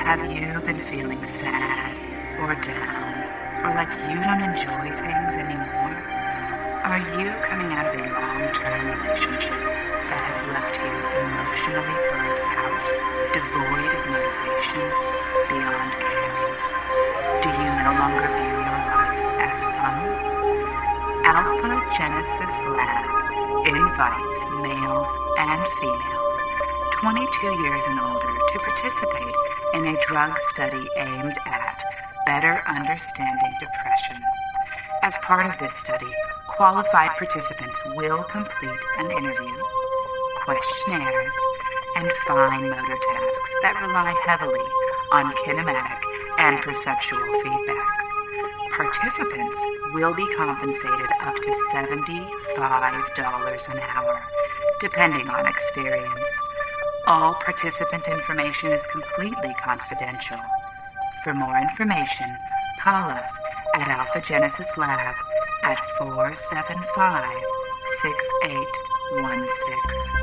Have you been feeling sad or down, or like you don't enjoy things anymore? Are you coming out of a long-term relationship that has left you emotionally burnt out, devoid of motivation, beyond caring? Do you no longer view your life as fun? Alpha Genesis Lab invites males and females 22 years and older to participate in a drug study aimed at better understanding depression. As part of this study, qualified participants will complete an interview, questionnaires, and fine motor tasks that rely heavily on kinematic and perceptual feedback. Participants will be compensated up to $75 an hour, depending on experience. All participant information is completely confidential. For more information, call us at Alpha Genesis Lab at 475-6816.